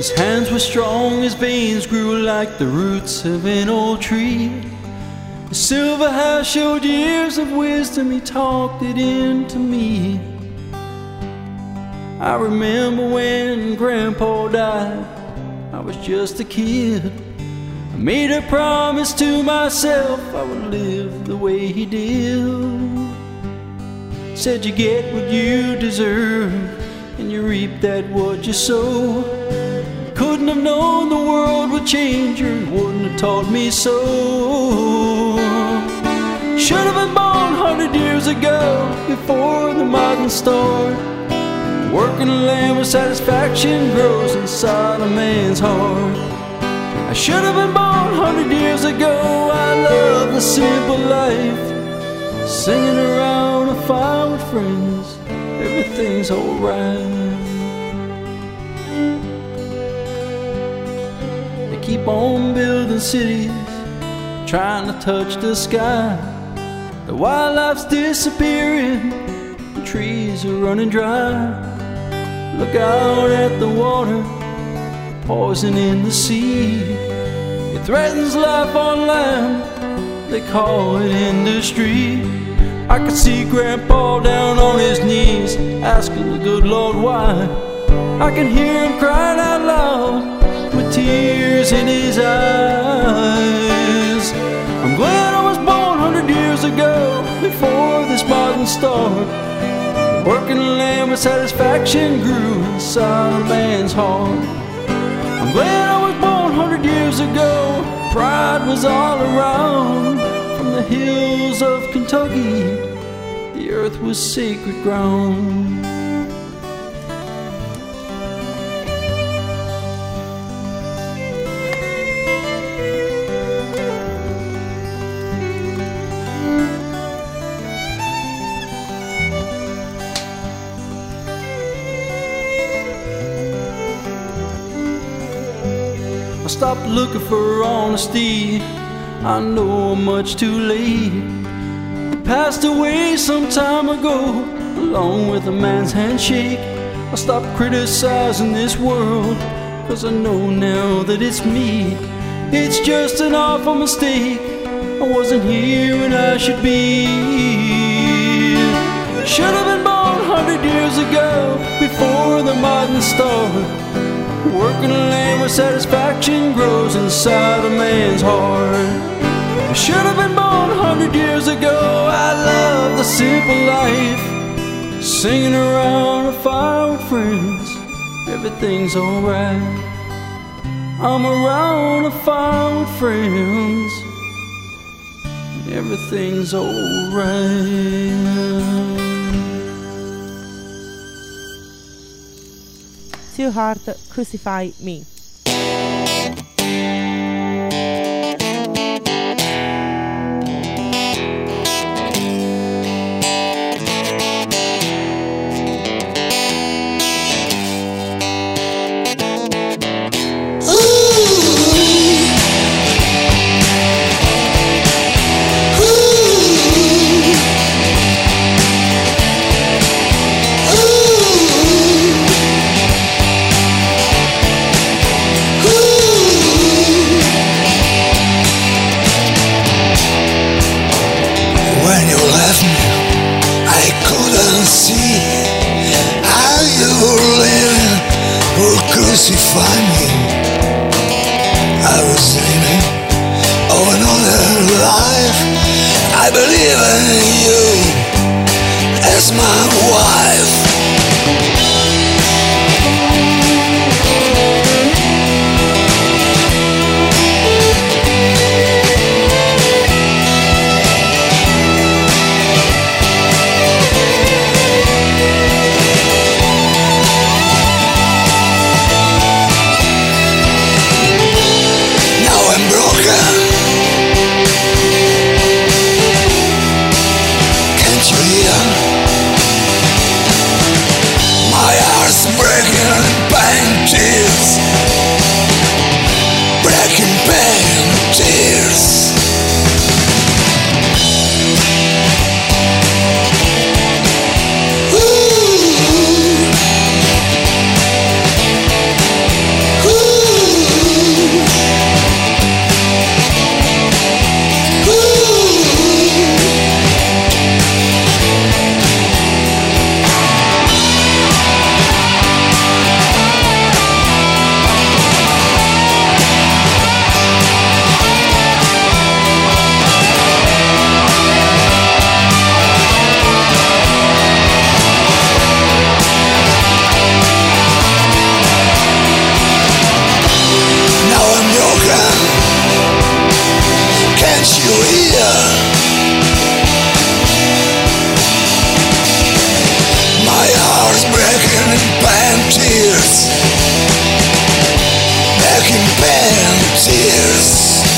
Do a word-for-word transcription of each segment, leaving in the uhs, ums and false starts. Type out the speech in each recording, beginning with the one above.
His hands were strong, his veins grew like the roots of an old tree. His silver hair showed years of wisdom, he talked it into me. I remember when Grandpa died, I was just a kid. I made a promise to myself I would live the way he did. Said you get what you deserve and you reap that what you sow. Couldn't have known the world would change you, wouldn't have taught me so. Should have been born hundred years ago, before the modern start. Working the land where satisfaction grows inside a man's heart. I should have been born hundred years ago. I love the simple life, singing around a fire with friends. Everything's alright. They keep on building cities, trying to touch the sky. The wildlife's disappearing, the trees are running dry. Look out at the water, poison in the sea. It threatens life on land, they call it industry. I could see Grandpa down on his knees, asking the good Lord why. I can hear him crying out loud, with tears in his eyes. I'm glad I was born hundred years ago, before this modern start. Working the land where satisfaction grew inside a man's heart. I'm glad I was born hundred years ago. Pride was all around. From the hills of Kentucky, the earth was sacred ground. I stopped looking for honesty, I know I'm much too late. It passed away some time ago, along with a man's handshake. I stopped criticizing this world, cause I know now that it's me. It's just an awful mistake, I wasn't here when I should be. Should have been born hundred years ago, before the modern start. Working the land where satisfaction grows inside a man's heart. I should have been born a hundred years ago. I love the simple life, singing around a fire with friends. Everything's alright. I'm around a fire with friends. Everything's alright. Too Hard, Crucify Me. Crucify me. I was dreaming of another life. I believe in you as my wife. spare tears.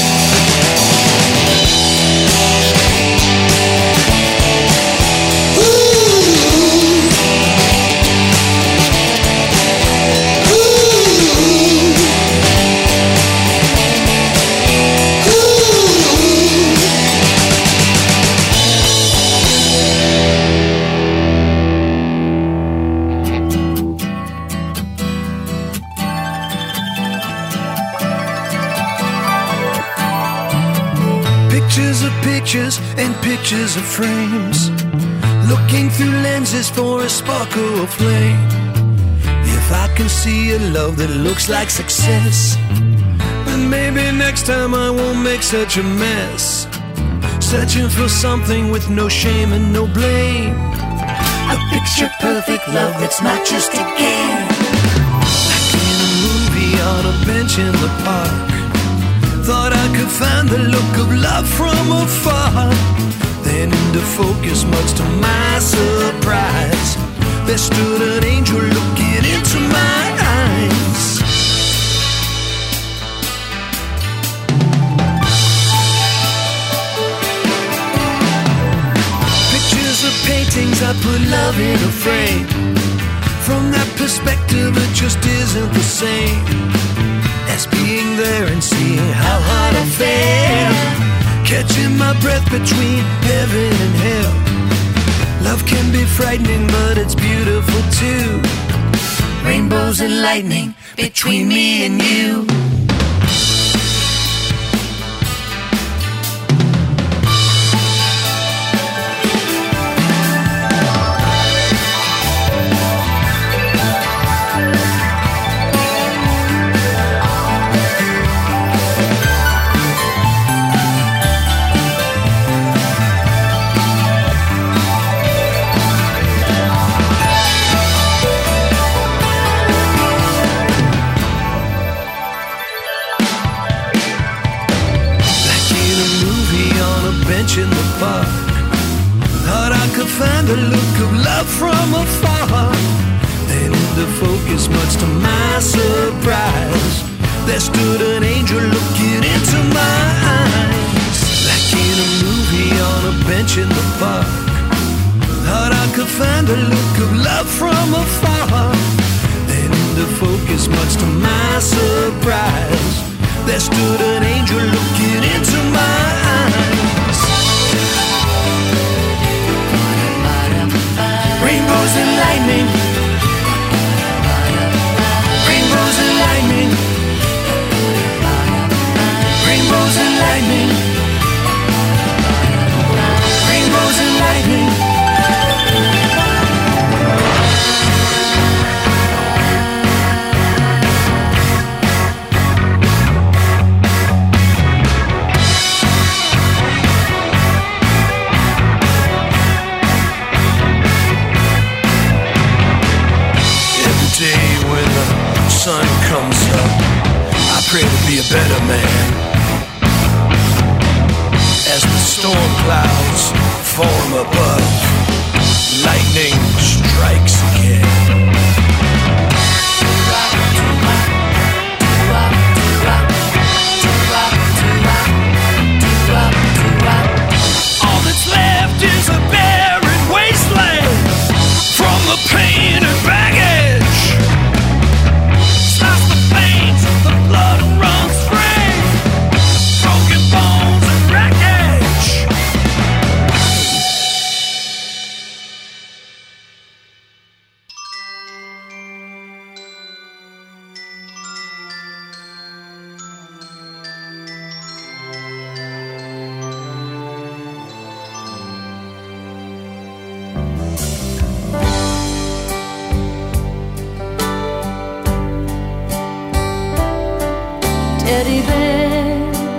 And pictures of frames, looking through lenses for a sparkle of flame. If I can see a love that looks like success, then maybe next time I won't make such a mess. Searching for something with no shame and no blame, a picture perfect love that's not just a game. Like in a movie on a bench in the park, thought I could find the look of love from afar. Then into focus, much to my surprise, there stood an angel looking into my eyes. Pictures of paintings, I put love in a frame. From that perspective, it just isn't the same as being there and seeing how hard I fell, catching my breath between heaven and hell. Love can be frightening, but it's beautiful too. Rainbows and lightning between me and you. In the park, thought I could find a look of love from afar. Then into focus, much to my surprise, there stood an angel looking into my eyes. Like in a movie on a bench in the park, thought I could find a look of love from afar. Then into focus, much to my surprise, there stood an angel looking into my eyes. Rainbows and lightning, rainbows and lightning, rainbows and lightning, rainbows and lightning. Sun comes up, I pray to be a better man. As the storm clouds form above, lightning strikes again. All that's left is a barren wasteland from the pain and baggage. The blood runs free, broken bones and wreckage. Teddy bear,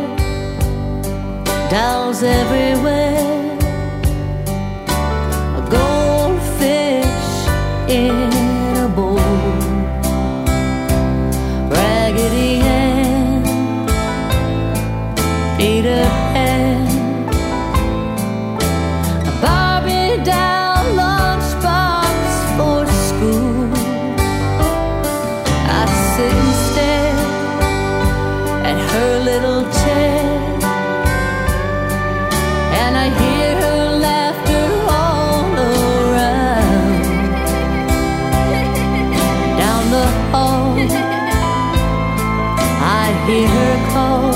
dolls everywhere, a goldfish in a bowl, Raggedy Ann, Peter Pan, a Barbie doll lunchbox for school. I sit and stare at her little chair, and I hear her laughter all around. Down the hall, I hear her call.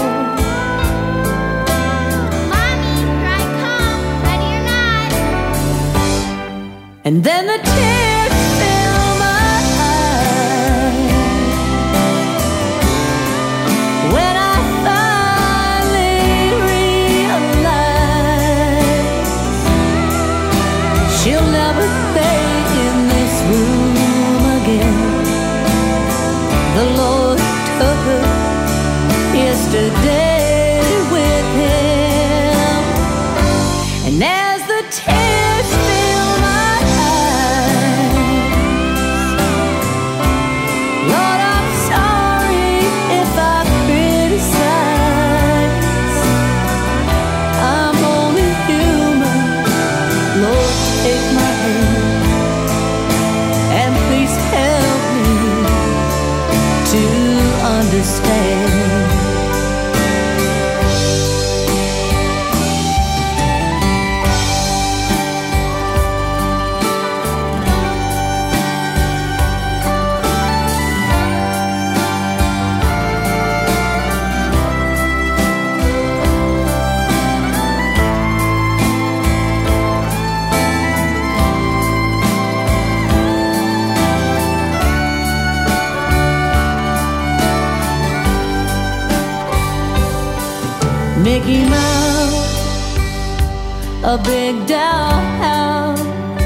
And then the tears fill my eyes when I finally realize she'll never stay in this room again. The Lord took her yesterday with him. And as the tears fill my understand. Mickey Mouse, a big dollhouse,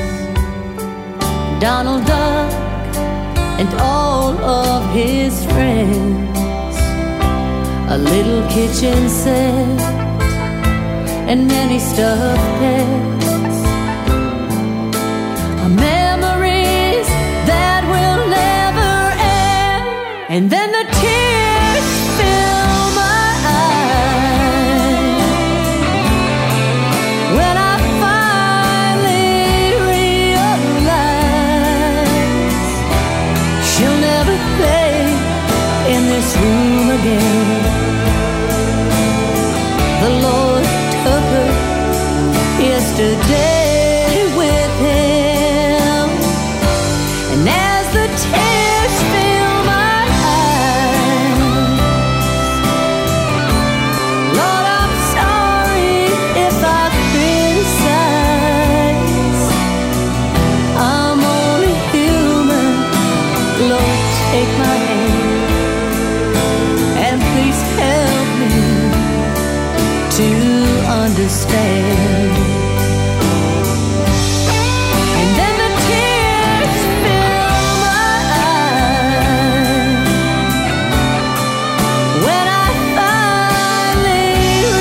Donald Duck and all of his friends, a little kitchen set and many stuffed pets, memories that will never end. And then the tears fill my eyes when I finally realize she'll never play in this room again. The Lord took her yesterday with him. And as the tears fill my eyes, Lord, I'm sorry if I criticize. I'm only human. Lord, take my hand and please help me to understand. And then the tears fill my eyes when I finally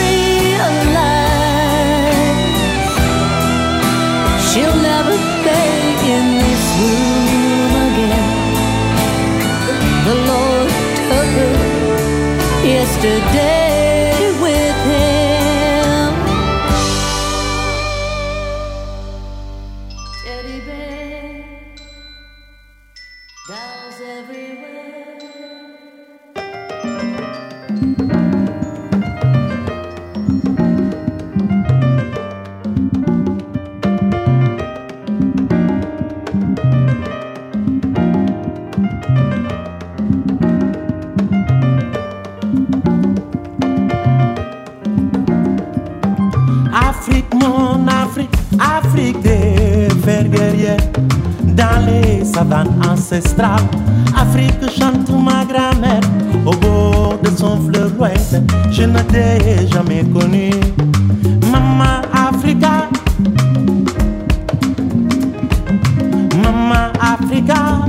realize she'll never stay in this room again. The Lord took her yesterday with him. Teddy bear, dolls everywhere. Afrique, mon Afrique, Afrique des vers guerriers, dans les savanes ancestrales. Afrique chante ma grand-mère au bord de son fleuve lointain. Je ne t'ai jamais connu, Maman Africa, Maman Africa.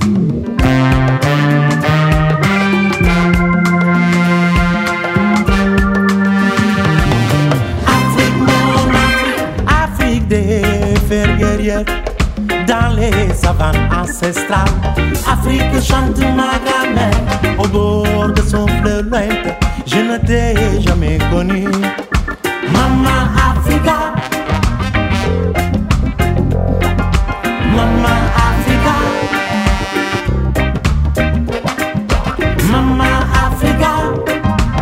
Dans les savanes ancestrales, Afrique chante ma grand-mère au bord de son fleuve lointain. Je ne t'ai jamais connu, Maman Africa, Maman Africa, Maman Africa.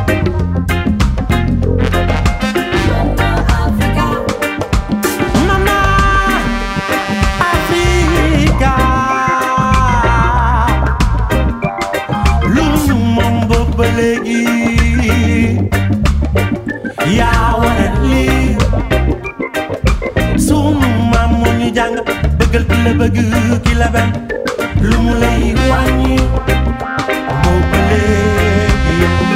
booba léegi yaa waral lii sunu maam moo ñu jàng bëggal ki la bëgg ki la bañ lu mu lay wàññi booba léegi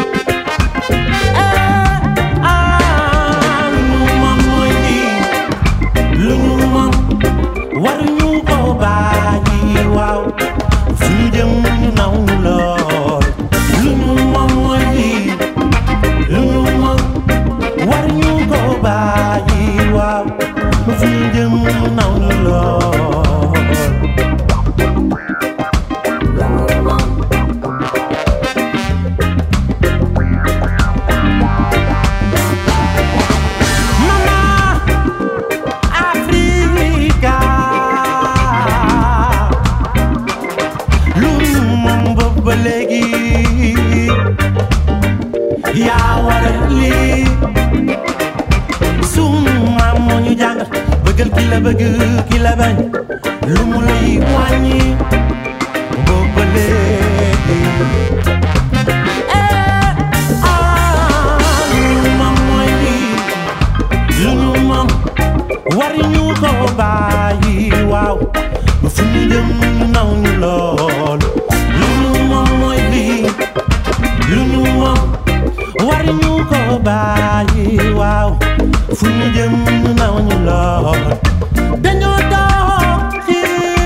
ah ah lu ñu moom mooy lii lu ñu moom waruñu ko bàyyi waaw fu ñu jëm ñu naw ñu lool lu ñu moom mooy lii lu ñu moom waruñu ko bàyyi waaw fu ñu jëm ñu naw ñu lool yaa waral lii sunu maam moo ñu jàngal bëggal ki la bëgg ki la bañ lu mu lay wàññi booba léegi lu ñu moom mooy lii lu ñu moom waruñu ko bàyyi waaw fu ñu jëm ñu naw ñu lool lu ñu moom mooy lii lu ñu moom waruñu ko bàyyi waaw fu ñu jëm ñu naw ñu lool dañoo doog ci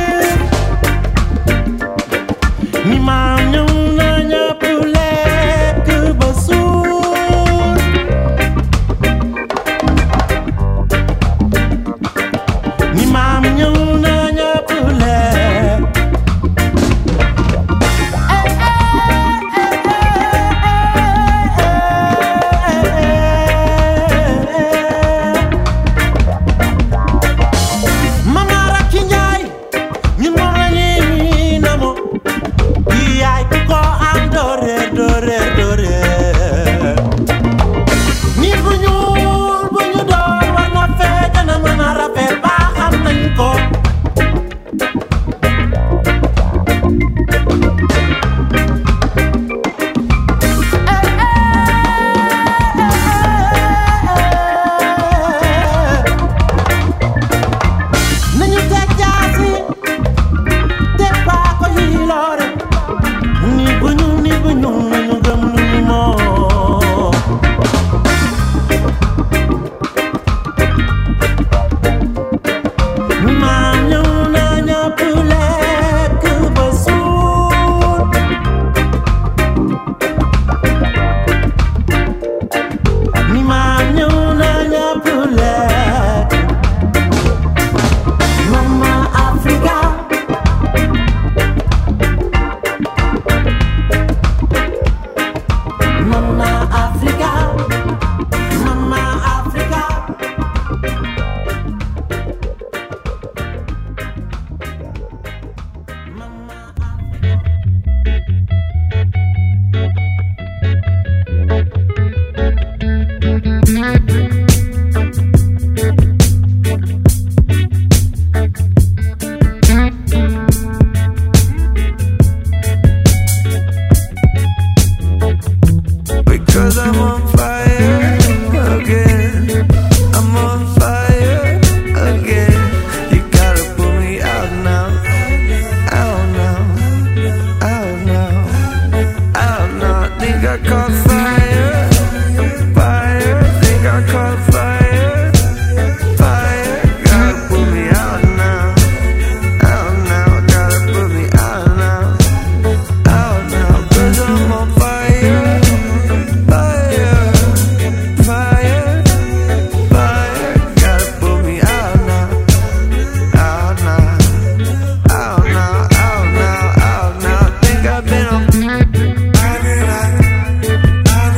ni maam ñëw na ñëpp lekk ba suur ni maam ñëw na ñëpp lekk I've been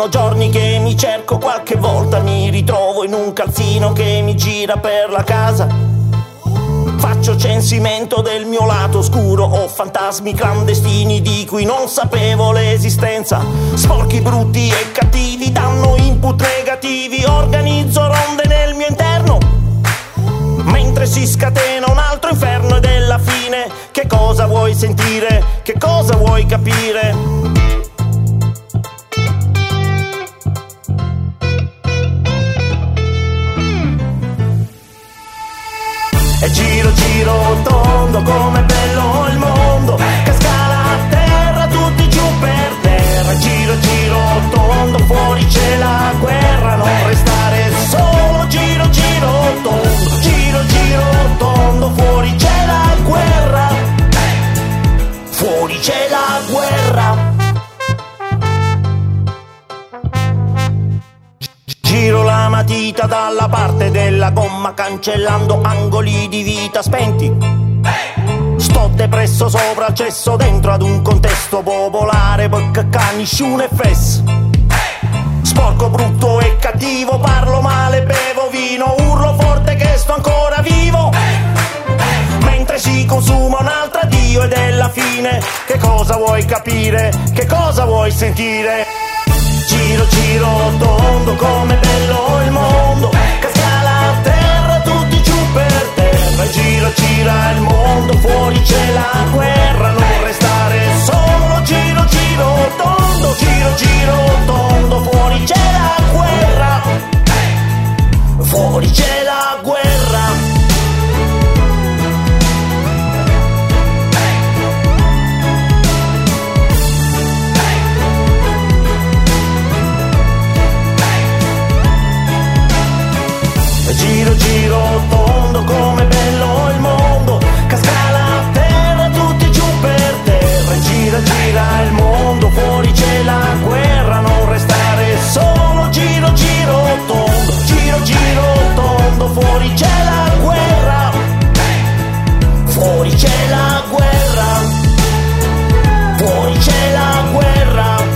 Sono giorni che mi cerco, qualche volta mi ritrovo in un calzino che mi gira per la casa. Faccio censimento del mio lato oscuro, ho fantasmi clandestini di cui non sapevo l'esistenza. Sporchi, brutti e cattivi danno input negativi, organizzo ronde nel mio interno, mentre si scatena un altro inferno. E della fine che cosa vuoi sentire? Che cosa vuoi capire? E giro giro tondo, come bello il mondo, casca la terra, tutti giù per terra. Giro giro tondo, fuori c'è la guerra, non restare solo. Giro giro tondo, giro giro tondo, fuori c'è la guerra, fuori c'è la guerra. Giro la matita dalla parte della gomma, cancellando angoli di vita spenti. Sto depresso sopra il cesso, dentro ad un contesto popolare, poi cacca nessun effesso. Sporco, brutto e cattivo, parlo male, bevo vino, urlo forte che sto ancora vivo, mentre si consuma un altro addio. E della fine che cosa vuoi capire? Che cosa vuoi sentire? Giro giro tondo, come bello il mondo, casca la terra, tutti giù per terra. Gira gira il mondo, fuori c'è la guerra, non restare solo. Giro giro tondo, giro giro tondo, fuori c'è la guerra, fuori c'è la guerra. Giro giro tondo, come bello il mondo, casca la terra, tutti giù per terra. Gira gira il mondo, fuori c'è la guerra, non restare solo. Giro giro tondo, giro giro tondo, fuori c'è la guerra, fuori c'è la guerra, fuori c'è la guerra.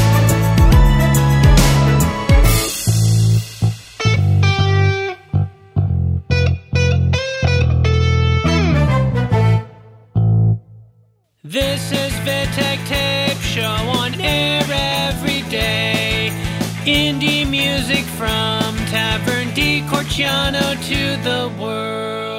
This is Vitek Tape Show, on air every day. Indie music from Tavern di Corciano to the world.